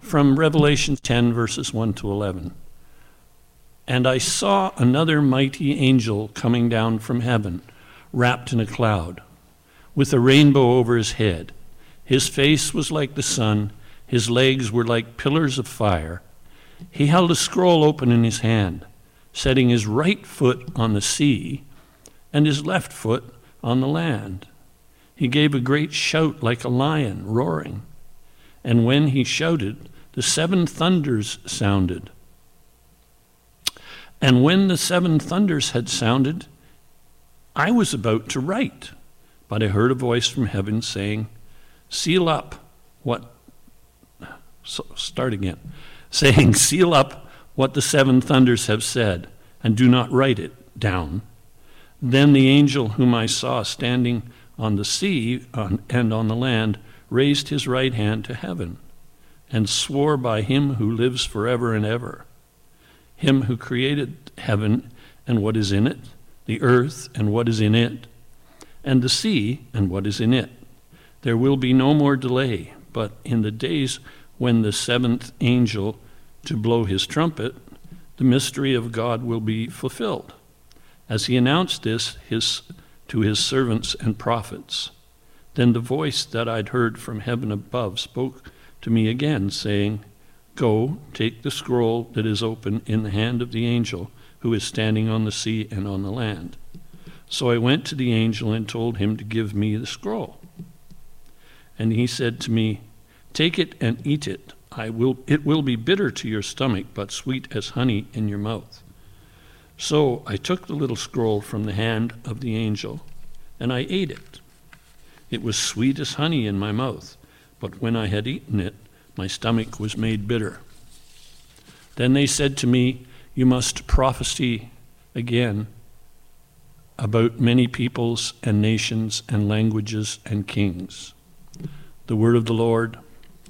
from Revelation 10, verses 1 to 11. And I saw another mighty angel coming down from heaven, wrapped in a cloud, with a rainbow over his head. His face was like the sun, his legs were like pillars of fire. He held a scroll open in his hand, setting his right foot on the sea and his left foot on the land. He gave a great shout like a lion roaring. And when he shouted, the seven thunders sounded. And when the seven thunders had sounded, I was about to write, but I heard a voice from heaven saying, seal up what the seven thunders have said, and do not write it down. Then the angel whom I saw standing on the sea and on the land raised his right hand to heaven and swore by him who lives forever and ever, him who created heaven and what is in it, the earth and what is in it, and the sea and what is in it. There will be no more delay, but in the days when the seventh angel to blow his trumpet, the mystery of God will be fulfilled, as he announced this to his servants and prophets. Then the voice that I'd heard from heaven above spoke to me again, saying, go, take the scroll that is open in the hand of the angel who is standing on the sea and on the land. So I went to the angel and told him to give me the scroll. And he said to me, take it and eat it. It will be bitter to your stomach, but sweet as honey in your mouth. So I took the little scroll from the hand of the angel, and I ate it. It was sweet as honey in my mouth, but when I had eaten it, my stomach was made bitter. Then they said to me, you must prophesy again about many peoples and nations and languages and kings. The word of the Lord.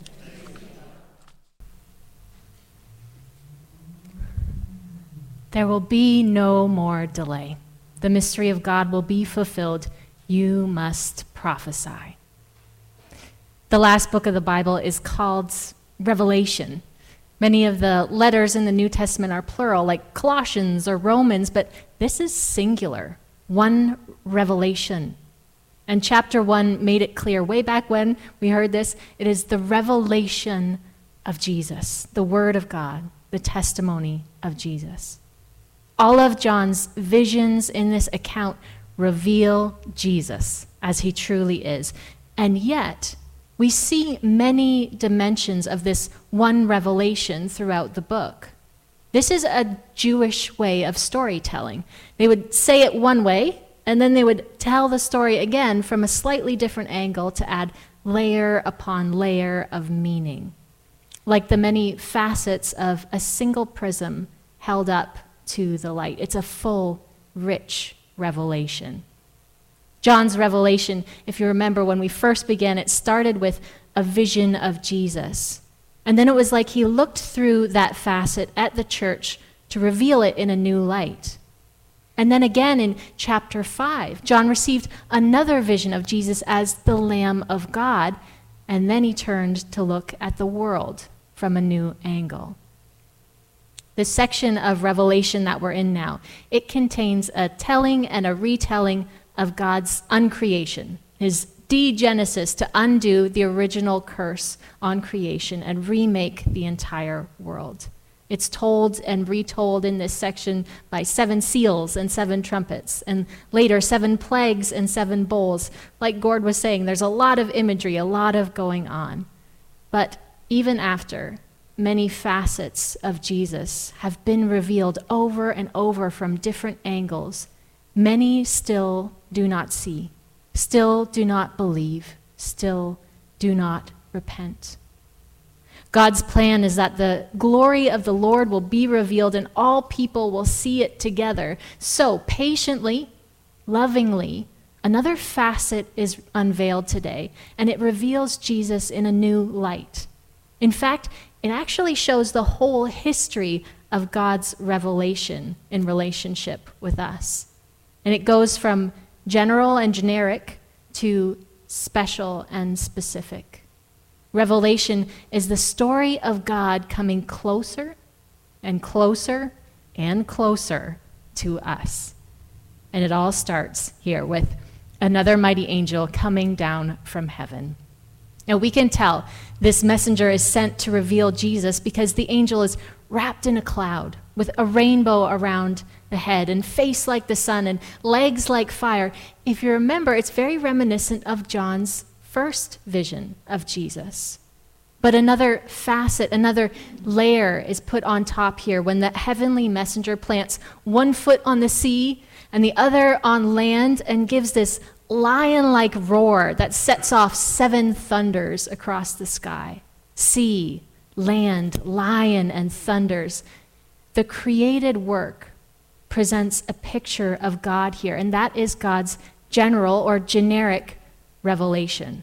There will be no more delay. The mystery of God will be fulfilled. You must prophesy. The last book of the Bible is called Revelation. Many of the letters in the New Testament are plural, like Colossians or Romans, but this is singular, one revelation. And chapter 1 made it clear way back when we heard this. It is the revelation of Jesus, the Word of God, the testimony of Jesus. All of John's visions in this account reveal Jesus as he truly is. And yet, we see many dimensions of this one revelation throughout the book. This is a Jewish way of storytelling. They would say it one way, and then they would tell the story again from a slightly different angle to add layer upon layer of meaning, like the many facets of a single prism held up to the light. It's a full, rich revelation. John's revelation, if you remember when we first began, it started with a vision of Jesus. And then it was like he looked through that facet at the church to reveal it in a new light. And then again in chapter 5, John received another vision of Jesus as the Lamb of God, and then he turned to look at the world from a new angle. This section of Revelation that we're in now, it contains a telling and a retelling of God's uncreation, his de-genesis to undo the original curse on creation and remake the entire world. It's told and retold in this section by 7 seals and 7 trumpets, and later 7 plagues and 7 bowls. Like Gord was saying, there's a lot of imagery, a lot of going on. But even after, many facets of Jesus have been revealed over and over from different angles. Many still do not see, still do not believe, still do not repent. God's plan is that the glory of the Lord will be revealed and all people will see it together. So patiently, lovingly, another facet is unveiled today, and it reveals Jesus in a new light. In fact, it actually shows the whole history of God's revelation in relationship with us. And it goes from general and generic to special and specific. Revelation is the story of God coming closer and closer and closer to us. And it all starts here with another mighty angel coming down from heaven. Now we can tell this messenger is sent to reveal Jesus because the angel is wrapped in a cloud with a rainbow around the head and face like the sun and legs like fire. If you remember, it's very reminiscent of John's first vision of Jesus. But another facet, another layer is put on top here when the heavenly messenger plants one foot on the sea and the other on land and gives this lion-like roar that sets off 7 thunders across the sky. Sea, land, lion, and thunders. The created work presents a picture of God here, and that is God's general or generic revelation.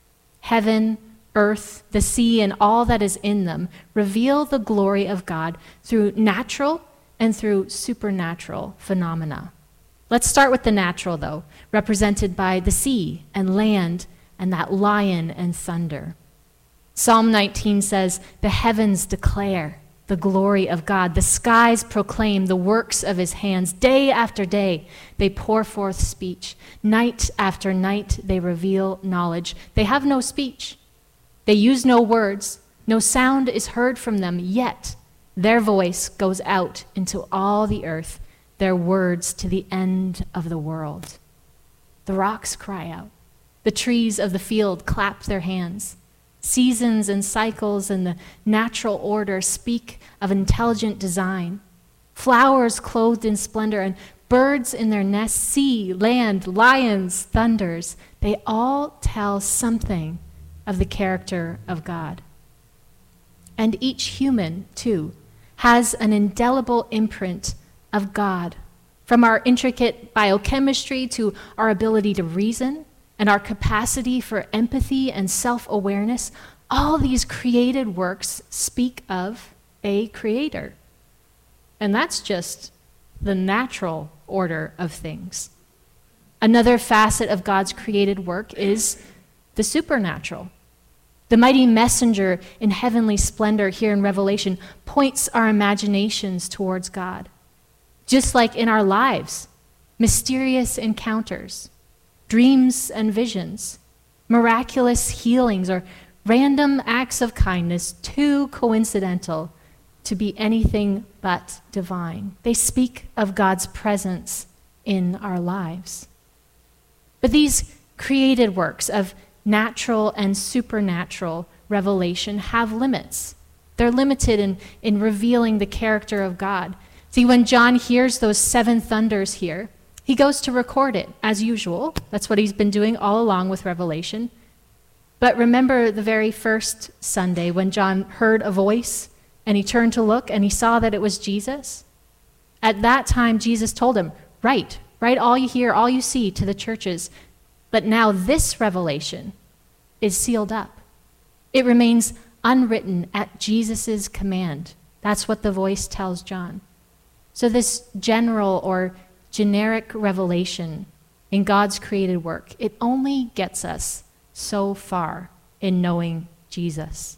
Heaven, earth, the sea, and all that is in them reveal the glory of God through natural and through supernatural phenomena. Let's start with the natural, though, represented by the sea and land and that lion and thunder. Psalm 19 says, "The heavens declare the glory of God. The skies proclaim the works of his hands. Day after day they pour forth speech. Night after night they reveal knowledge." They have no speech. They use no words. No sound is heard from them, yet their voice goes out into all the earth, their words to the end of the world. The rocks cry out. The trees of the field clap their hands. Seasons and cycles and the natural order speak of intelligent design. Flowers clothed in splendor and birds in their nests, sea, land, lions, thunders, they all tell something of the character of God. And each human, too, has an indelible imprint of God, from our intricate biochemistry to our ability to reason and our capacity for empathy and self-awareness. All these created works speak of a creator. And that's just the natural order of things. Another facet of God's created work is the supernatural. The mighty messenger in heavenly splendor here in Revelation points our imaginations towards God. Just like in our lives, mysterious encounters, dreams and visions, miraculous healings, or random acts of kindness, too coincidental to be anything but divine. They speak of God's presence in our lives. But these created works of natural and supernatural revelation have limits. They're limited in revealing the character of God. See, when John hears those 7 thunders here, he goes to record it, as usual. That's what he's been doing all along with Revelation. But remember the very first Sunday when John heard a voice and he turned to look and he saw that it was Jesus? At that time, Jesus told him, write all you hear, all you see to the churches. But now this revelation is sealed up. It remains unwritten at Jesus' command. That's what the voice tells John. So this general or generic revelation in God's created work, it only gets us so far in knowing Jesus.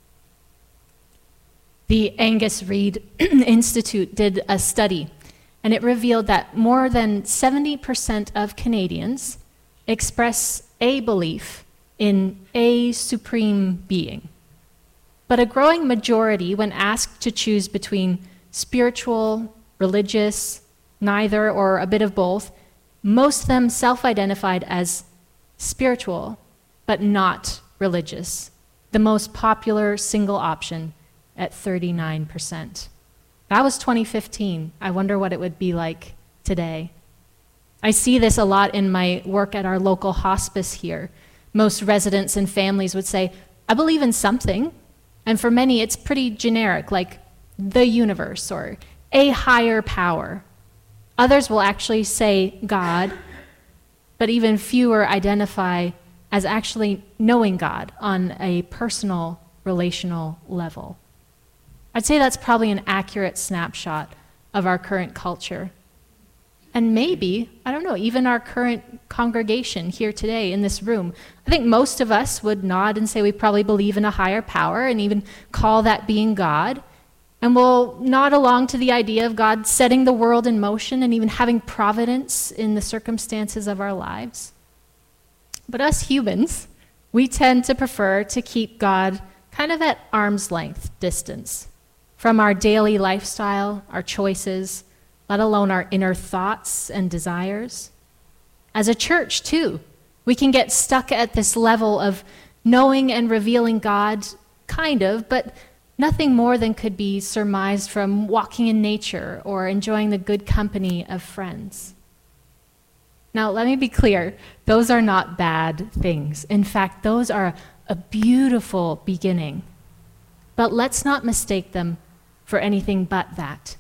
The Angus Reid Institute did a study, and it revealed that more than 70% of Canadians express a belief in a supreme being. But a growing majority, when asked to choose between spiritual, religious, neither, or a bit of both, most of them self-identified as spiritual, but not religious. The most popular single option at 39%. That was 2015. I wonder what it would be like today. I see this a lot in my work at our local hospice here. Most residents and families would say, I believe in something. And for many, it's pretty generic, like the universe or a higher power. Others will actually say God, but even fewer identify as actually knowing God on a personal, relational level. I'd say that's probably an accurate snapshot of our current culture. and maybe, I don't know, even our current congregation here today in this room. I think most of us would nod and say we probably believe in a higher power and even call that being God. And we'll nod along to the idea of God setting the world in motion and even having providence in the circumstances of our lives. But us humans, we tend to prefer to keep God kind of at arm's length distance from our daily lifestyle, our choices, let alone our inner thoughts and desires. As a church, too, we can get stuck at this level of knowing and revealing God, kind of, but nothing more than could be surmised from walking in nature or enjoying the good company of friends. Now, let me be clear, those are not bad things. In fact, those are a beautiful beginning. But let's not mistake them for anything but that,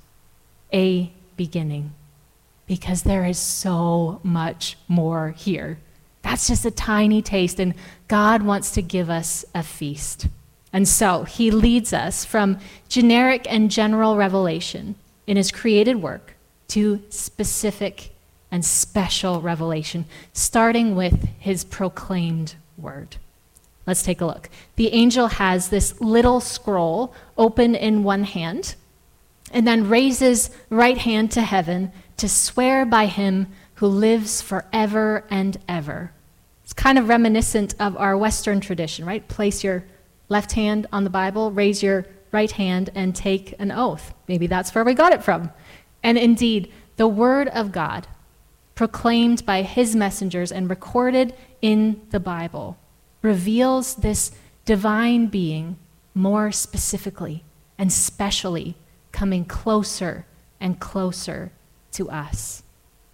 a beginning, because there is so much more here. That's just a tiny taste, and God wants to give us a feast. And so he leads us from generic and general revelation in his created work to specific and special revelation, starting with his proclaimed word. Let's take a look. The angel has this little scroll open in one hand, and then raises right hand to heaven to swear by him who lives forever and ever. It's kind of reminiscent of our Western tradition, right? Place your left hand on the Bible, raise your right hand, and take an oath. Maybe that's where we got it from. And indeed, the word of God, proclaimed by his messengers and recorded in the Bible, reveals this divine being more specifically and specially, coming closer and closer to us.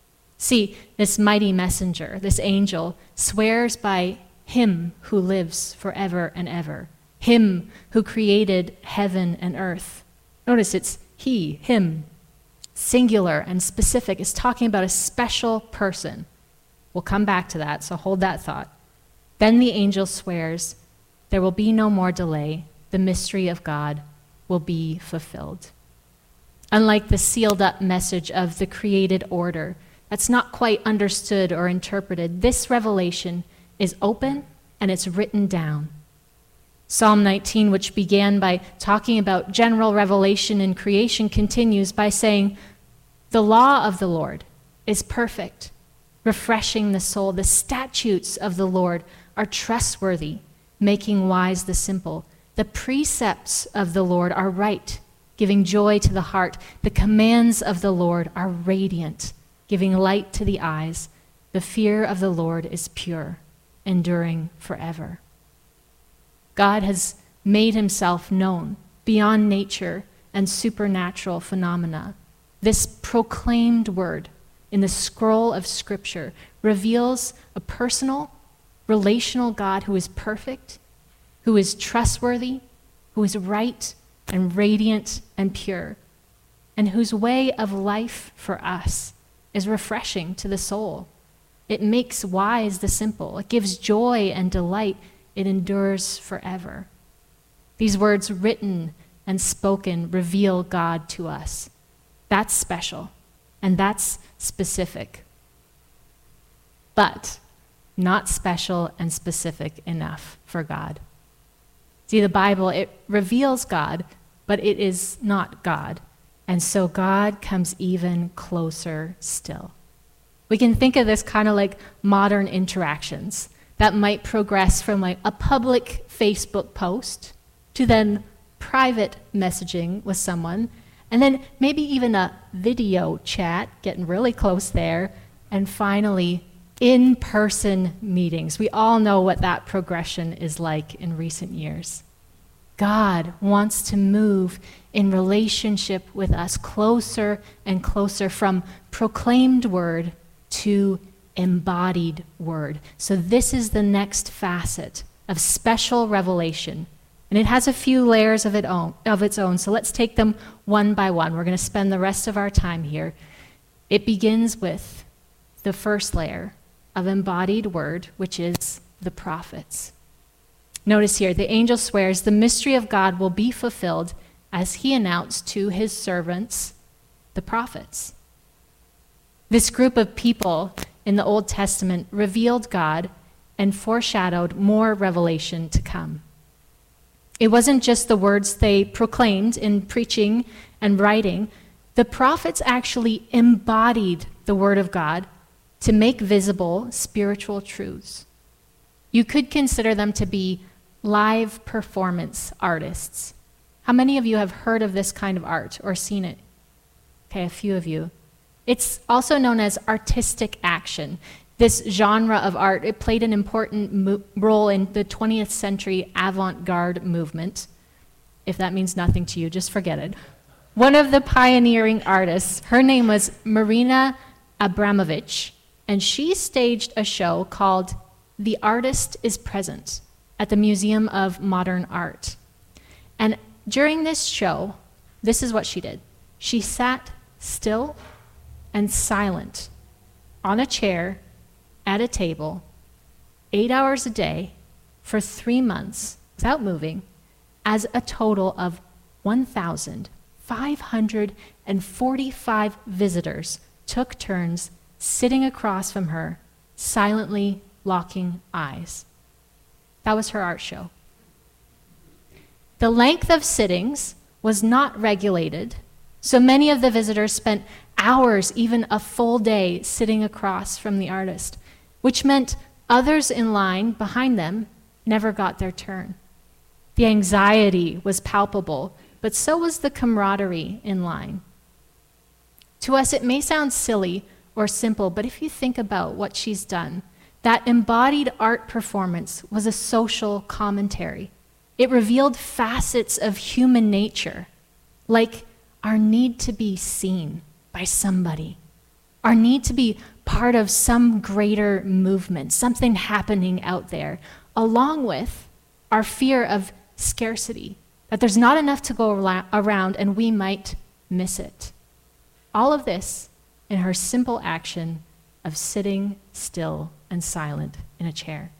See, this mighty messenger, this angel, swears by him who lives forever and ever, him who created heaven and earth. Notice it's he, him, singular and specific. It's talking about a special person. We'll come back to that, so hold that thought. Then the angel swears, there will be no more delay. The mystery of God will be fulfilled. Unlike the sealed up message of the created order, that's not quite understood or interpreted, this revelation is open and it's written down. Psalm 19, which began by talking about general revelation in creation, continues by saying, the law of the Lord is perfect, refreshing the soul. The statutes of the Lord are trustworthy, making wise the simple. The precepts of the Lord are right, giving joy to the heart. The commands of the Lord are radiant, giving light to the eyes. The fear of the Lord is pure, enduring forever. God has made himself known beyond nature and supernatural phenomena. This proclaimed word in the scroll of Scripture reveals a personal, relational God who is perfect, who is trustworthy, who is right and radiant and pure, and whose way of life for us is refreshing to the soul. It makes wise the simple. It gives joy and delight. It endures forever. These words written and spoken reveal God to us. That's special, and that's specific. But not special and specific enough for God. See, the Bible, it reveals God, but it is not God. And so God comes even closer still. We can think of this kind of like modern interactions that might progress from like a public Facebook post to then private messaging with someone, and then maybe even a video chat, getting really close there, and finally in-person meetings. We all know what that progression is like in recent years. God wants to move in relationship with us closer and closer from proclaimed word to embodied word. So this is the next facet of special revelation. And it has a few layers of its own. So let's take them one by one. We're going to spend the rest of our time here. It begins with the first layer of embodied word, which is the prophets. Notice here, the angel swears the mystery of God will be fulfilled as he announced to his servants, the prophets. This group of people in the Old Testament revealed God and foreshadowed more revelation to come. It wasn't just the words they proclaimed in preaching and writing. The prophets actually embodied the word of God to make visible spiritual truths. You could consider them to be live performance artists. How many of you have heard of this kind of art or seen it? Okay, a few of you. It's also known as artistic action. This genre of art, it played an important role in the 20th century avant-garde movement. If that means nothing to you, just forget it. One of the pioneering artists, her name was Marina Abramovich, and she staged a show called The Artist is Present at the Museum of Modern Art. And during this show, this is what she did. She sat still and silent on a chair at a table 8 hours a day for 3 months without moving, as a total of 1,545 visitors took turns sitting across from her, silently locking eyes. That was her art show. The length of sittings was not regulated, so many of the visitors spent hours, even a full day, sitting across from the artist, which meant others in line behind them never got their turn. The anxiety was palpable, but so was the camaraderie in line. To us, it may sound silly or simple, but if you think about what she's done, that embodied art performance was a social commentary. It revealed facets of human nature, like our need to be seen by somebody, our need to be part of some greater movement, something happening out there, along with our fear of scarcity, that there's not enough to go around and we might miss it. All of this in her simple action of sitting still and silent in a chair.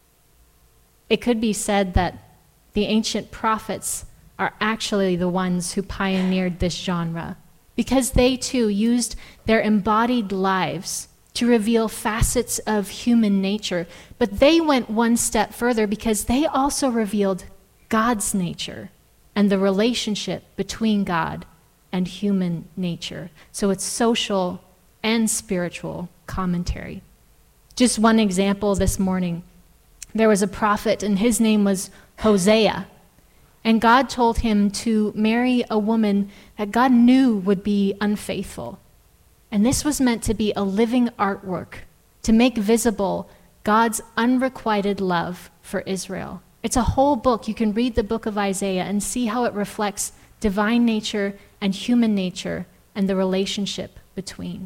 It could be said that the ancient prophets are actually the ones who pioneered this genre, because they too used their embodied lives to reveal facets of human nature, but they went one step further because they also revealed God's nature and the relationship between God and human nature. So it's social and spiritual commentary. Just one example this morning. There was a prophet, and his name was Hosea. And God told him to marry a woman that God knew would be unfaithful. And this was meant to be a living artwork to make visible God's unrequited love for Israel. It's a whole book. You can read the book of Isaiah and see how it reflects divine nature and human nature and the relationship between.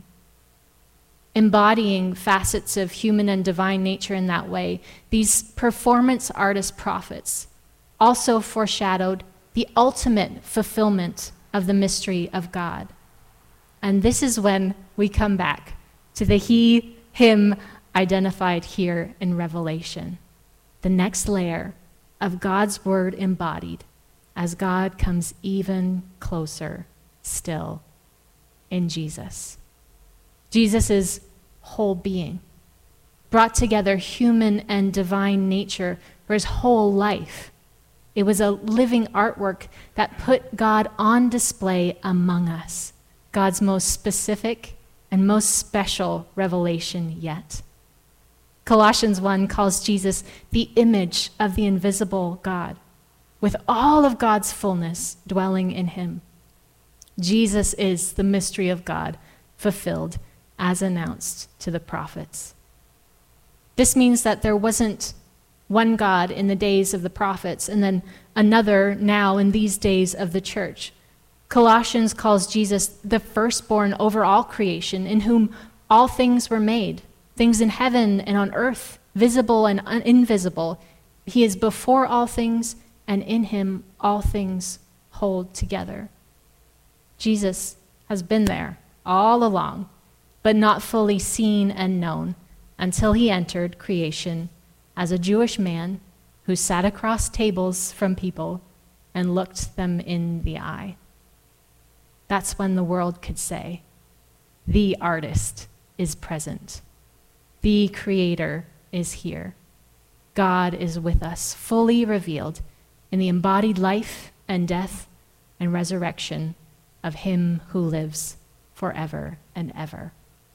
Embodying facets of human and divine nature in that way, these performance artist prophets also foreshadowed the ultimate fulfillment of the mystery of God. And this is when we come back to the he, him identified here in Revelation, the next layer of God's word embodied as God comes even closer still in Jesus. Jesus' whole being brought together human and divine nature for his whole life. It was a living artwork that put God on display among us, God's most specific and most special revelation yet. Colossians 1 calls Jesus the image of the invisible God, with all of God's fullness dwelling in him. Jesus is the mystery of God fulfilled as announced to the prophets. This means that there wasn't one God in the days of the prophets and then another now in these days of the church. Colossians calls Jesus the firstborn over all creation, in whom all things were made, things in heaven and on earth, visible and invisible. He is before all things, and in him all things hold together. Jesus has been there all along, but not fully seen and known until he entered creation as a Jewish man who sat across tables from people and looked them in the eye. That's when the world could say, the artist is present. The Creator is here. God is with us, fully revealed in the embodied life and death and resurrection of him who lives forever and ever.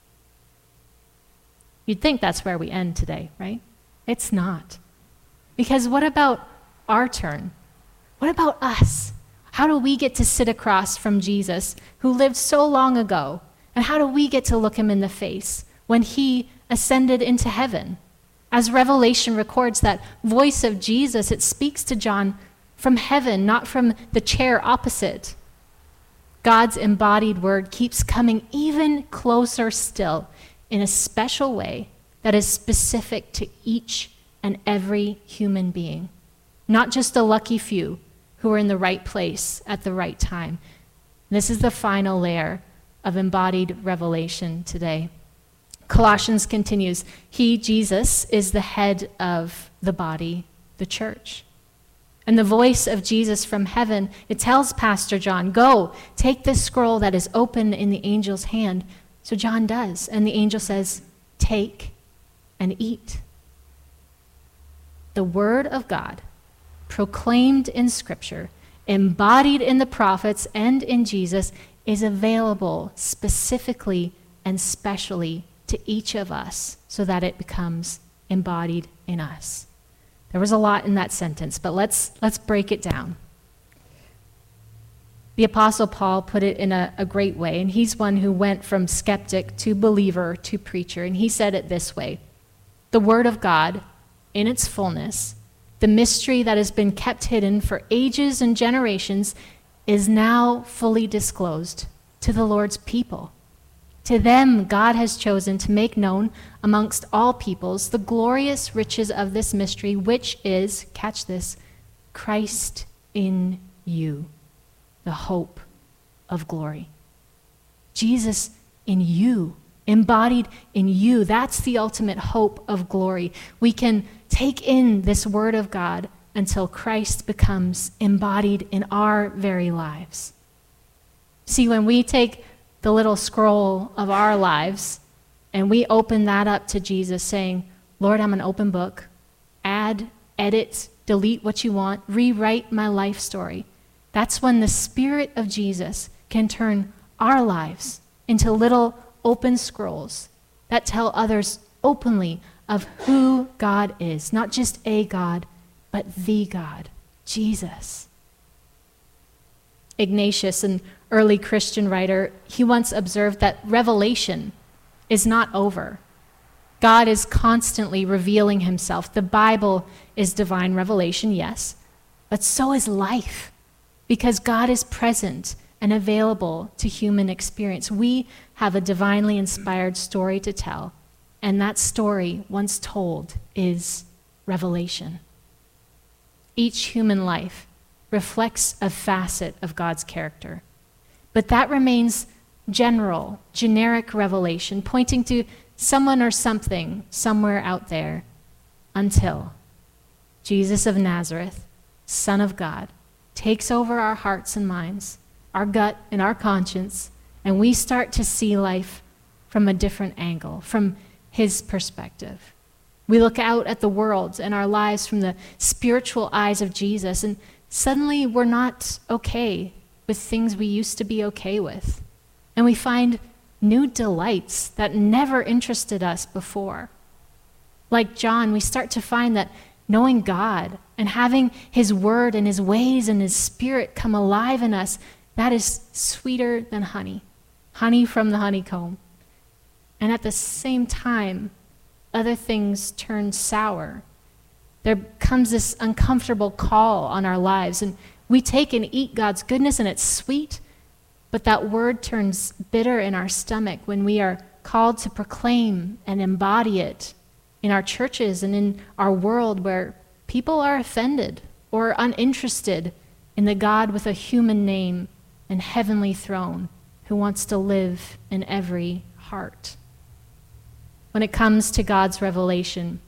You'd think that's where we end today, right? It's not. Because what about our turn? What about us? How do we get to sit across from Jesus, who lived so long ago? And how do we get to look him in the face when he ascended into heaven? As Revelation records that voice of Jesus, it speaks to John from heaven, not from the chair opposite. God's embodied word keeps coming even closer still in a special way that is specific to each and every human being, not just a lucky few who are in the right place at the right time. This is the final layer of embodied revelation today. Colossians continues, he, Jesus, is the head of the body, the church. And the voice of Jesus from heaven, it tells Pastor John, go, take this scroll that is open in the angel's hand. So John does, and the angel says, take and eat. The word of God, proclaimed in Scripture, embodied in the prophets and in Jesus, is available specifically and specially to each of us so that it becomes embodied in us. There was a lot in that sentence, but let's break it down. The Apostle Paul put it in a great way, and he's one who went from skeptic to believer to preacher, and he said it this way: the Word of God, in its fullness, the mystery that has been kept hidden for ages and generations, is now fully disclosed to the Lord's people. To them, God has chosen to make known amongst all peoples the glorious riches of this mystery, which is, catch this, Christ in you, the hope of glory. Jesus in you, embodied in you, that's the ultimate hope of glory. We can take in this word of God until Christ becomes embodied in our very lives. See, when we take the little scroll of our lives and we open that up to Jesus saying, Lord, I'm an open book. Add, edit, delete what you want, rewrite my life story. That's when the Spirit of Jesus can turn our lives into little open scrolls that tell others openly of who God is, not just a God, but the God, Jesus. Ignatius, an early Christian writer, he once observed that revelation is not over. God is constantly revealing himself. The Bible is divine revelation, yes, but so is life, because God is present and available to human experience. We have a divinely inspired story to tell, and that story, once told, is revelation. Each human life reflects a facet of God's character, but that remains general, generic revelation, pointing to someone or something somewhere out there, until Jesus of Nazareth, Son of God, takes over our hearts and minds, our gut and our conscience, and we start to see life from a different angle, from his perspective. We look out at the world and our lives from the spiritual eyes of Jesus, and suddenly we're not okay with things we used to be okay with. And we find new delights that never interested us before. Like John, we start to find that knowing God and having his word and his ways and his spirit come alive in us, that is sweeter than honey, honey from the honeycomb. And at the same time, other things turn sour. There comes this uncomfortable call on our lives, and we take and eat God's goodness, and it's sweet, but that word turns bitter in our stomach when we are called to proclaim and embody it in our churches and in our world, where people are offended or uninterested in the God with a human name and heavenly throne who wants to live in every heart. When it comes to God's revelation,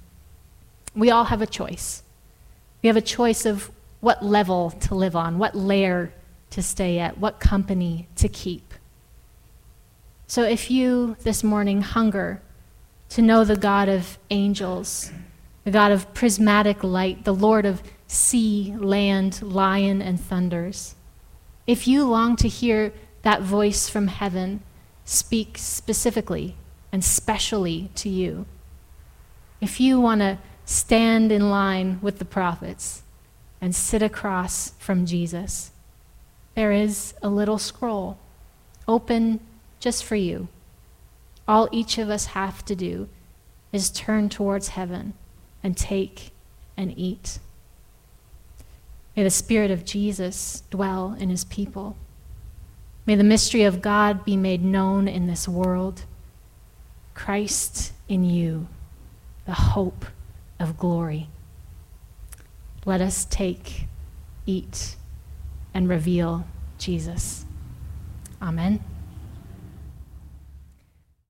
we all have a choice. We have a choice of what level to live on, what layer to stay at, what company to keep. So if you this morning hunger to know the God of angels, the God of prismatic light, the Lord of sea, land, lion, and thunders, if you long to hear that voice from heaven speak specifically and specially to you, if you want to stand in line with the prophets and sit across from Jesus, there is a little scroll open just for you. All each of us have to do is turn towards heaven and take and eat. May the Spirit of Jesus dwell in his people. May the mystery of God be made known in this world. Christ in you, the hope of glory. Let us take, eat, and reveal Jesus. Amen.